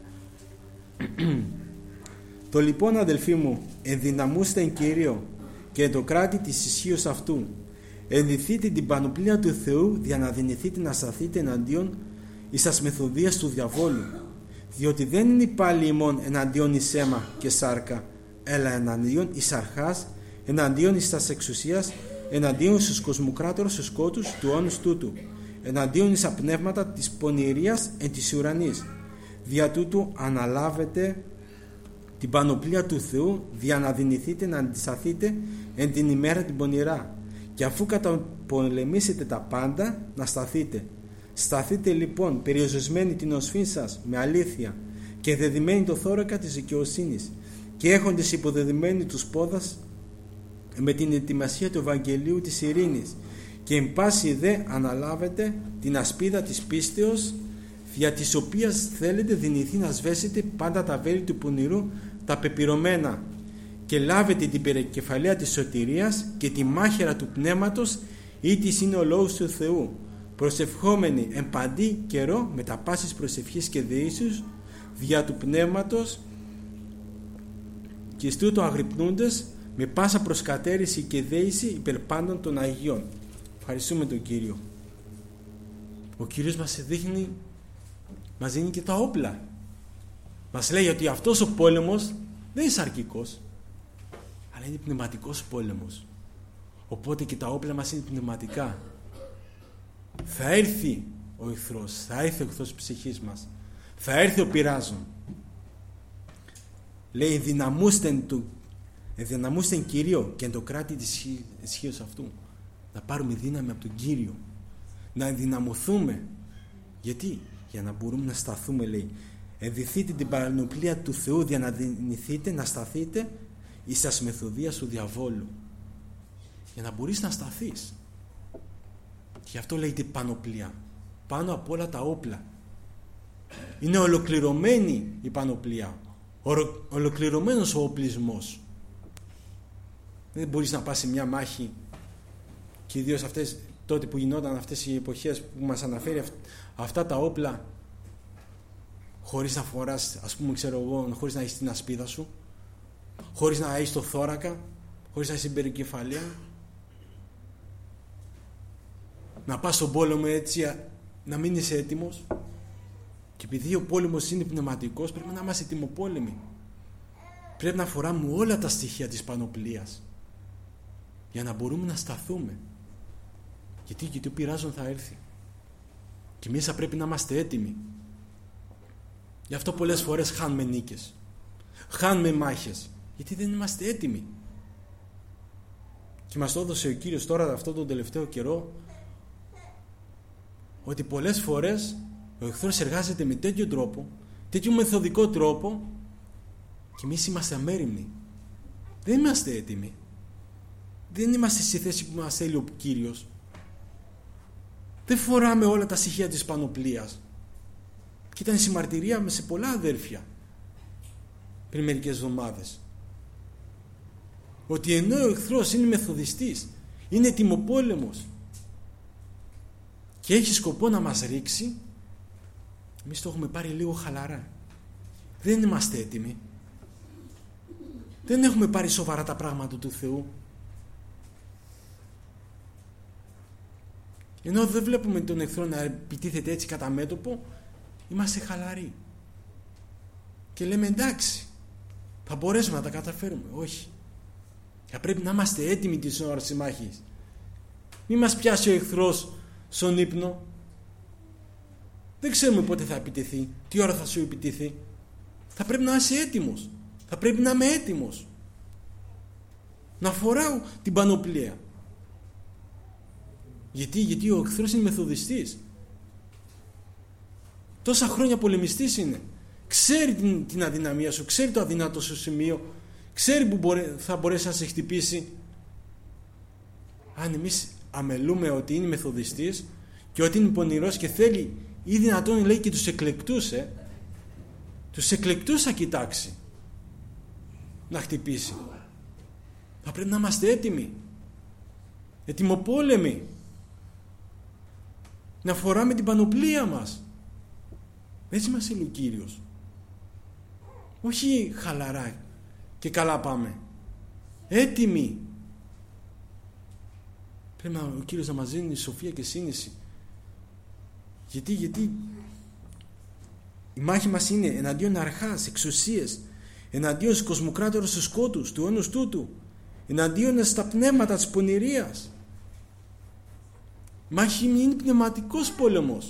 Το λοιπόν, αδελφοί μου, ενδυναμούστε εν Κυρίω και εν το κράτη της ισχύως αυτού. Ενδυθείτε την πανοπλία του Θεού, για να δυνηθείτε να σταθείτε εναντίον εις τας μεθοδείας του διαβόλου. Διότι δεν είναι πάλι ημών εναντίον εις αίμα και σάρκα, έλα εναντίον εις αρχάς, εναντίον εις τας εξουσίας, εναντίον στους κοσμοκράτορους στους σκότους του αιώνος τούτου, εναντίον εις απνεύματα της πονηρίας εν της ουρανής. Δια τούτου αναλάβετε την πανοπλία του Θεού, δια να δυνηθείτε να αντισταθείτε εν την ημέρα την πονηρά, και αφού καταπολεμήσετε τα πάντα, να σταθείτε. Σταθείτε λοιπόν περιορισμένοι την οσφήν σας με αλήθεια και δεδημένοι το θώρακα της δικαιοσύνης, και έχοντες υποδεδημένοι τους πόδας με την ετοιμασία του Ευαγγελίου της ειρήνης, και εν πάση δε αναλάβετε την ασπίδα της πίστεως, δια της οποίας θέλετε δυνηθεί να σβέσετε πάντα τα βέλη του πονηρού τα πεπειρωμένα, και λάβετε την περικεφαλαία της σωτηρίας και τη μάχαιρα του πνεύματος, ή της είναι ο λόγος του Θεού, προσευχόμενοι εν παντή καιρό με τα πάσης προσευχής και δεήσεως δια του πνεύματος, και στούτο αγρυπνούντες με πάσα προσκατέρηση και δέηση υπερ πάντων των Αγίων. Ευχαριστούμε τον Κύριο. Ο Κύριος μας δείχνει, μας δίνει και τα όπλα. Μας λέει ότι αυτός ο πόλεμος δεν είναι σαρκικός, αλλά είναι πνευματικός πόλεμος. Οπότε και τα όπλα μας είναι πνευματικά. Θα έρθει ο εχθρός, θα έρθει ο εχθρός της ψυχής μας, θα έρθει ο πειράζων. Λέει ενδυναμούστεν, του, ενδυναμούστεν Κυρίο και εν το κράτη της ισχύως αυτού. Να πάρουμε δύναμη από τον Κύριο, να ενδυναμωθούμε. Γιατί? Για να μπορούμε να σταθούμε, λέει. Ενδυθείτε την πανοπλία του Θεού, για να δυνηθείτε, να σταθείτε εις τας μεθοδίας του διαβόλου. Για να μπορείς να σταθείς. Γι' αυτό λέγεται πανοπλία. Πάνω από όλα τα όπλα. Είναι ολοκληρωμένη η πανοπλία. Ολο, ολοκληρωμένος ο οπλισμός. Δεν μπορείς να πας σε μια μάχη, και ιδίως αυτές, τότε που γινόταν αυτές οι εποχές που μας αναφέρει αυτά τα όπλα, χωρίς να φοράς, ας πούμε, ξέρω εγώ, χωρίς να έχεις την ασπίδα σου, χωρίς να έχεις το θώρακα, χωρίς να έχεις την περικεφαλία. Να πας στον πόλεμο έτσι, να μην είσαι έτοιμος. Και επειδή ο πόλεμος είναι πνευματικός, πρέπει να είμαστε ετοιμοπόλεμοι. Πρέπει να φοράμε όλα τα στοιχεία της πανοπλίας για να μπορούμε να σταθούμε. Γιατί, γιατί ο πειράζων θα έρθει. Και εμείς θα πρέπει να είμαστε έτοιμοι. Γι' αυτό πολλές φορές χάνουμε νίκες, χάνουμε μάχες, γιατί δεν είμαστε έτοιμοι. Και μας το έδωσε ο Κύριος τώρα αυτόν τον τελευταίο καιρό, ότι πολλές φορές ο εχθρός εργάζεται με τέτοιο τρόπο, τέτοιο μεθοδικό τρόπο, και εμείς είμαστε αμέριμνοι. Δεν είμαστε έτοιμοι. Δεν είμαστε στη θέση που μας θέλει ο Κύριος. Δεν φοράμε όλα τα στοιχεία της πανοπλίας. Και ήταν συμμαρτυρία με σε πολλά αδέρφια πριν μερικές εβδομάδες, ότι ενώ ο εχθρός είναι μεθοδιστής, είναι ετοιμοπόλεμος και έχει σκοπό να μας ρίξει, εμείς το έχουμε πάρει λίγο χαλαρά. Δεν είμαστε έτοιμοι. Δεν έχουμε πάρει σοβαρά τα πράγματα του Θεού. Ενώ δεν βλέπουμε τον εχθρό να επιτίθεται έτσι κατά μέτωπο, είμαστε χαλαροί. Και λέμε εντάξει, θα μπορέσουμε να τα καταφέρουμε. Όχι. Θα πρέπει να είμαστε έτοιμοι της ώρας της μάχης. Μην μας πιάσει ο εχθρός στον ύπνο. Δεν ξέρουμε πότε θα επιτεθεί, τι ώρα θα σου επιτεθεί. Θα πρέπει να είσαι έτοιμος. Θα πρέπει να είμαι έτοιμος. Να φοράω την πανοπλία. Γιατί, γιατί ο εχθρός είναι μεθοδιστής. Τόσα χρόνια πολεμιστής είναι. Ξέρει την, την αδυναμία σου, ξέρει το αδυνάτο σου σημείο, ξέρει που μπορεί, θα μπορέσει να σε χτυπήσει. Αν εμείς αμελούμε ότι είναι μεθοδιστής και ότι είναι πονηρός και θέλει, ή δυνατόν λέει και τους εκλεκτούς, ε, τους εκλεκτούς θα κοιτάξει να χτυπήσει. Θα πρέπει να είμαστε έτοιμοι, ετοιμοπόλεμοι, να φοράμε την πανοπλία μας. Έτσι μας έλεγε ο Κύριος. Όχι χαλαρά και καλά πάμε. Έτοιμοι. Πρέπει να, ο Κύριος να μας δίνει σοφία και σύνεση. Γιατί, γιατί η μάχη μας είναι εναντίον αρχάς, εξουσίες, εναντίον στους κοσμοκράτορες του σκότους, του αιώνος τούτου, εναντίον στα πνεύματα της πονηρίας. Η μάχη είναι πνευματικός πόλεμος.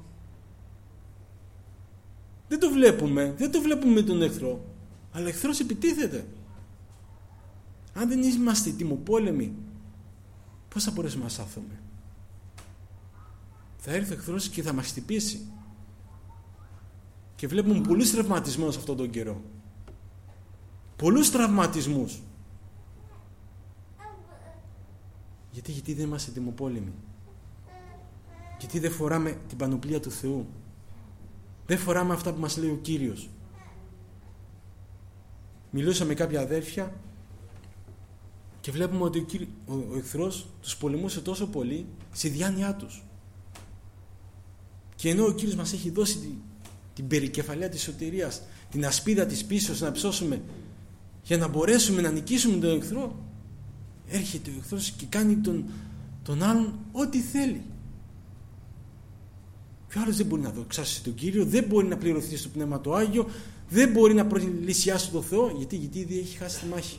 Δεν το βλέπουμε, δεν το βλέπουμε με τον εχθρό, αλλά ο εχθρός επιτίθεται. Αν δεν είμαστε ετοιμοπόλεμοι, πώς θα μπορέσουμε να σταθούμε? Θα έρθει ο εχθρός και θα μας χτυπήσει. Και βλέπουμε πολλούς τραυματισμούς αυτόν τον καιρό. Πολλούς τραυματισμούς. Γιατί, γιατί δεν είμαστε ετοιμοπόλεμοι? Γιατί δεν φοράμε την πανοπλία του Θεού? Δεν φοράμε αυτά που μας λέει ο Κύριος. Μιλούσα με κάποια αδέρφια και βλέπουμε ότι ο, Κύρι... ο, ο εχθρός τους πολεμούσε τόσο πολύ στη διάνοιά τους. Και ενώ ο Κύριος μας έχει δώσει την, την περικεφαλαία της σωτηρίας, την ασπίδα της πίσεως να ψώσουμε για να μπορέσουμε να νικήσουμε τον εχθρό, έρχεται ο εχθρός και κάνει τον, τον άλλον ό,τι θέλει. Και ο άλλος δεν μπορεί να δοξάσει τον Κύριο, δεν μπορεί να πληρωθεί στο Πνεύμα το Άγιο, δεν μπορεί να πλησιάσει τον Θεό. Γιατί, γιατί ήδη έχει χάσει τη μάχη.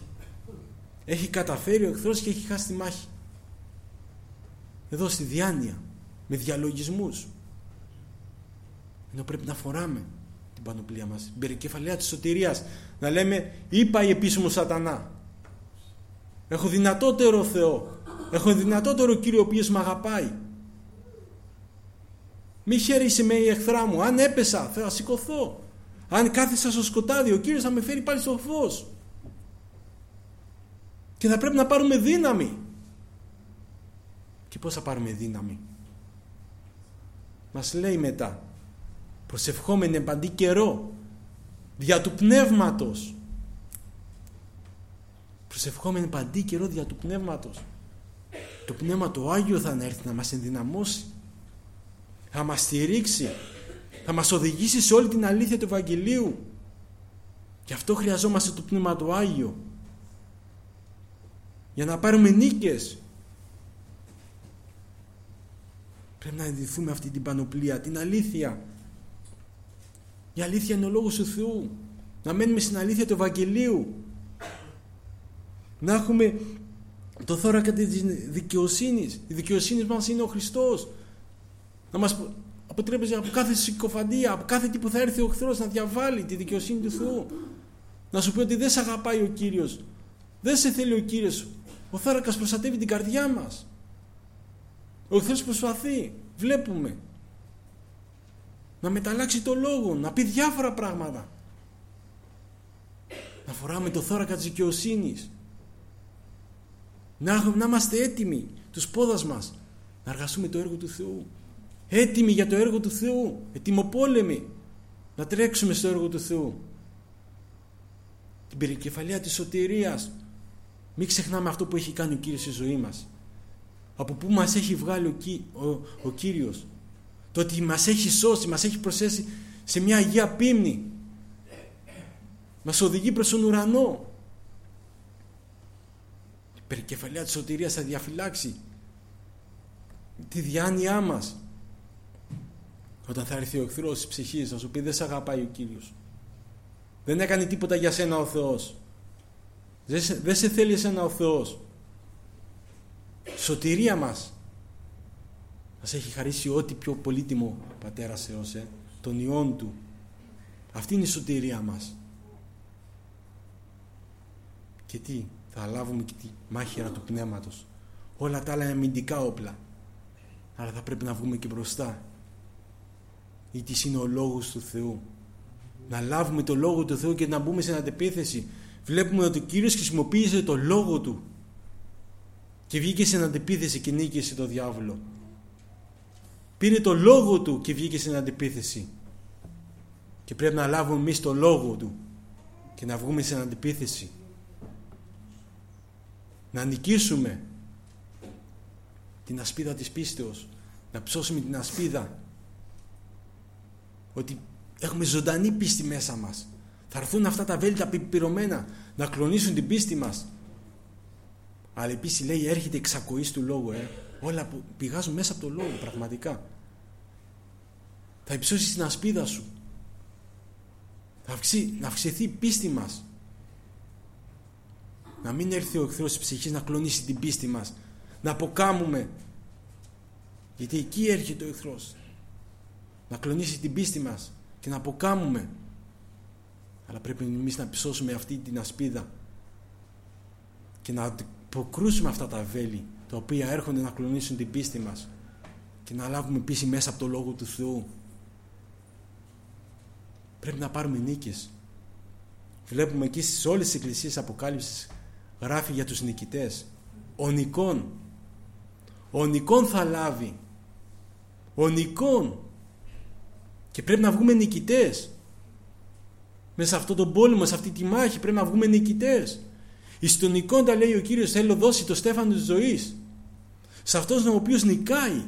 Έχει καταφέρει ο εχθρός και έχει χάσει τη μάχη. Εδώ στη διάνοια. με διαλογισμούς. Ενώ πρέπει να φοράμε την πανοπλία μας, την περικεφαλαία της σωτηρίας, να λέμε είπα η επίσημο σατανά, έχω δυνατότερο Θεό, έχω δυνατότερο Κύριο ο οποίος με αγαπάει. Μη χαίρεσαι με η εχθρά μου, αν έπεσα θα σηκωθώ, αν κάθισα στο σκοτάδι ο Κύριος θα με φέρει πάλι στο φως. Και θα πρέπει να πάρουμε δύναμη. Και πώς θα πάρουμε δύναμη? Μας λέει μετά, προσευχόμενοι παντί καιρό δια του πνεύματος. Προσευχόμενοι παντί καιρό δια του πνεύματος. Το πνεύμα το Άγιο θα έρθει να μας ενδυναμώσει, θα μας στηρίξει, θα μας οδηγήσει σε όλη την αλήθεια του Ευαγγελίου. Γι' αυτό χρειαζόμαστε το πνεύμα το Άγιο, για να πάρουμε νίκες. Πρέπει να ενδυθούμε αυτή την πανοπλία, την αλήθεια. Η αλήθεια είναι ο Λόγος του Θεού. Να μένουμε στην αλήθεια του Ευαγγελίου. Να έχουμε το θώρακα της δικαιοσύνης. Η δικαιοσύνη μας είναι ο Χριστός. Να μας αποτρέπει από κάθε συκοφαντία, από κάθε τι που θα έρθει ο εχθρός να διαβάλει τη δικαιοσύνη του Θεού. Να σου πει ότι δεν σε αγαπάει ο Κύριος. Δεν σε θέλει ο Κύριος. Ο θώρακας προστατεύει την καρδιά μας. Ο εχθρός προσπαθεί, βλέπουμε, να μεταλλάξει το λόγο, να πει διάφορα πράγματα. Να φοράμε το θώρακα της δικαιοσύνης. Να, να είμαστε έτοιμοι τους πόδας μας να εργαστούμε το έργο του Θεού. Έτοιμοι για το έργο του Θεού. Ετοιμοπόλεμοι να τρέξουμε στο έργο του Θεού. Την περικεφαλαία της σωτηρίας. Μην ξεχνάμε αυτό που έχει κάνει ο Κύριος στη ζωή μας. Από πού μας έχει βγάλει ο, Κι, ο, ο Κύριος. Το ότι μας έχει σώσει, μας έχει προσθέσει σε μια Αγία Πίμνη. Μας οδηγεί προς τον ουρανό. Η περικεφαλαία της σωτηρίας θα διαφυλάξει τη διάνοιά μας. Όταν θα έρθει ο εχθρός της ψυχής να σου πει δεν σε αγαπάει ο Κύριος, δεν έκανε τίποτα για σένα ο Θεός, δεν σε, δεν σε θέλει εσένα ο Θεός, σωτηρία μας μας έχει χαρίσει ό,τι πιο πολύτιμο Πατέρας Θεός, ε, τον Υιόν Του. Αυτή είναι η σωτηρία μας. Και τι, θα λάβουμε και τη μάχαιρα του πνεύματος. Όλα τα άλλα είναι αμυντικά όπλα, άρα θα πρέπει να βγούμε και μπροστά. Ήτις είναι ο Λόγος του Θεού. Να λάβουμε το Λόγο του Θεού και να μπούμε σε αντεπίθεση. Βλέπουμε ότι ο Κύριος χρησιμοποίησε το Λόγο Του και βγήκε σε αντεπίθεση και νίκησε το διάβολο. Πήρε το Λόγο Του και βγήκε σε αντεπίθεση. Και πρέπει να λάβουμε εμείς το Λόγο Του και να βγούμε σε αντεπίθεση. Να νικήσουμε την ασπίδα της πίστεως. Να ψώσουμε την ασπίδα. Ότι έχουμε ζωντανή πίστη μέσα μας. Θα έρθουν αυτά τα βέλη τα πυρωμένα να κλονίσουν την πίστη μας. Αλλά επίσης λέει έρχεται εξακοής του λόγου. Ε. Όλα που πηγάζουν μέσα από το λόγο πραγματικά. Θα υψώσεις την ασπίδα σου. Θα αυξηθεί, να αυξηθεί η πίστη μας. Να μην έρθει ο εχθρός της ψυχής να κλονίσει την πίστη μας. Να αποκάμουμε. Γιατί εκεί έρχεται ο εχθρός. Να κλονίσει την πίστη μας και να αποκάμουμε. Αλλά πρέπει εμείς να ψώσουμε αυτή την ασπίδα και να αποκρούσουμε αυτά τα βέλη τα οποία έρχονται να κλονίσουν την πίστη μας και να λάβουμε πίστη μέσα από το Λόγο του Θεού. Πρέπει να πάρουμε νίκες. Βλέπουμε εκεί σε όλες τις εκκλησίες Αποκάλυψης γράφει για τους νικητές. Ο νικόν. Ο νικόν θα λάβει. Ο νικόν. Και πρέπει να βγούμε νικητές. Μέσα σε αυτόν τον πόλεμο, σε αυτή τη μάχη πρέπει να βγούμε νικητές. Εις τον νικόντα λέει ο Κύριος θέλω δώσει το στέφανο της ζωής. Σε αυτός ο οποίος νικάει.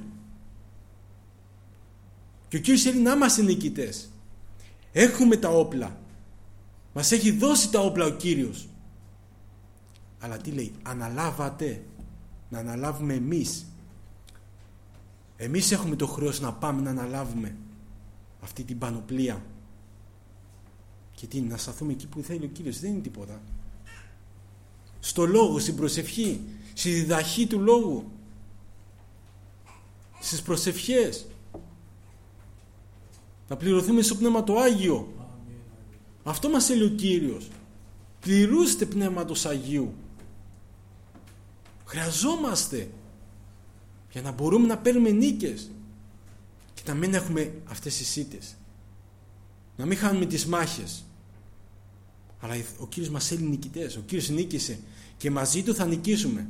Και ο Κύριος θέλει να είμαστε νικητές. Έχουμε τα όπλα. Μας έχει δώσει τα όπλα ο Κύριος. Αλλά τι λέει, αναλάβατε. Να αναλάβουμε εμείς. Εμείς έχουμε το χρέος να πάμε να αναλάβουμε αυτή την πανοπλία. Και τι, να σταθούμε εκεί που θέλει ο Κύριος. Δεν είναι τίποτα. Στο λόγο, στην προσευχή, στη διδαχή του λόγου, στις προσευχές. Να πληρωθούμε στο Πνεύμα το Άγιο. Αυτό μας έλεγε ο Κύριος. Πληρούστε Πνεύματος Αγίου. Χρειαζόμαστε για να μπορούμε να παίρνουμε νίκες και να μην έχουμε αυτές τις ήττες, να μην χάνουμε τις μάχες. Αλλά ο Κύριος μας θέλει νικητές. Ο Κύριος νίκησε και μαζί Του θα νικήσουμε,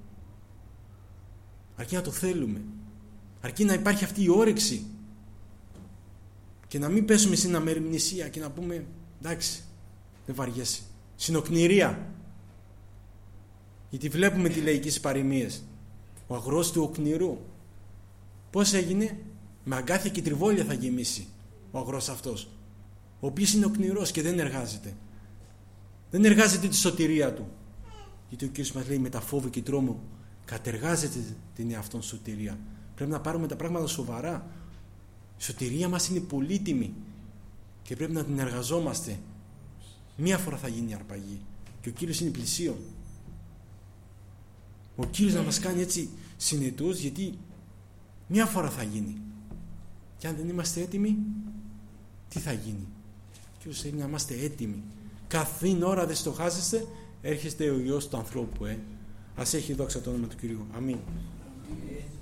αρκεί να το θέλουμε, αρκεί να υπάρχει αυτή η όρεξη και να μην πέσουμε στην αμεριμνησία και να πούμε εντάξει, δεν βαριέσαι, συνοκνηρία. Γιατί βλέπουμε τι λέει εκεί στις παροιμίες, ο αγρός του οκνηρού πώς έγινε? Με αγκάθια και τριβόλια θα γεμίσει ο αγρός αυτός, ο οποίος είναι οκνηρός και δεν εργάζεται, δεν εργάζεται τη σωτηρία του. Γιατί ο Κύριος μας λέει με τα φόβο και τρόμο κατεργάζεται την εαυτόν σωτηρία. Πρέπει να πάρουμε τα πράγματα σοβαρά. Η σωτηρία μας είναι πολύτιμη και πρέπει να την εργαζόμαστε. Μία φορά θα γίνει η αρπαγή και ο Κύριος είναι πλησίον. Ο Κύριος να μας κάνει έτσι συνετούς, γιατί μία φορά θα γίνει. Και αν δεν είμαστε έτοιμοι, τι θα γίνει? Ο Κύριος θέλει να είμαστε έτοιμοι. Καθήν ώρα δεν στοχάζεστε, έρχεστε ο Υιός του ανθρώπου. Ε. Ας έχει δόξα το όνομα του Κυρίου. Αμήν.